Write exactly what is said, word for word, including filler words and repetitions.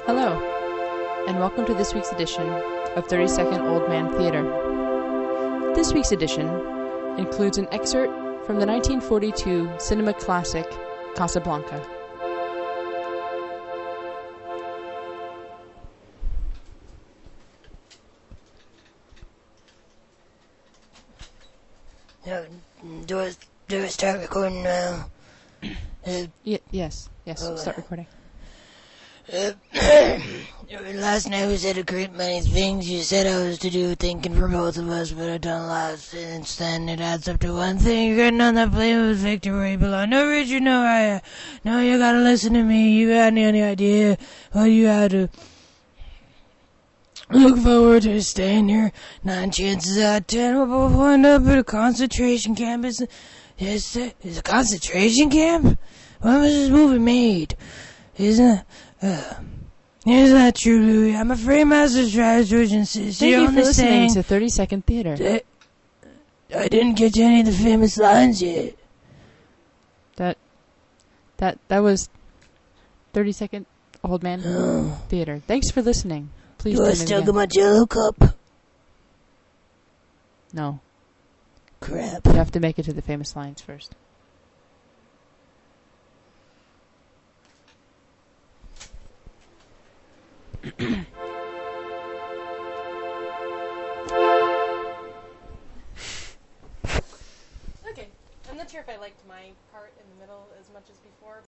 Hello, and welcome to this week's edition of thirty second Old Man Theater. This week's edition includes an excerpt from the nineteen forty-two cinema classic Casablanca. Uh, do I do I start recording now? Uh, Y- yes, yes, Oh, start uh, recording. uh, last night we said a great many things. You said I was to do thinking for both of us, but I've done a lot since then. It adds up to one thing. You're getting on that plane with Victor where you belong. No, Richard, no, I, no, you gotta listen to me. You got any idea what you had to look forward to staying here? Nine chances out of ten we'll both wind up at a concentration camp. Is it's, it's a concentration camp? When was this movie made? Isn't uh, is that true, Louis? I'm afraid Master Strategy insists Thank you're you for only listening saying to thirty second Theater. that I didn't get to any of the famous lines yet. That, that, that was thirty second Old Man Oh, Theater. Thanks for listening. Please do tune I in still again. get my Jello cup? No, Crap. you have to make it to the famous lines first. Okay, I'm not sure if I liked my part in the middle as much as before.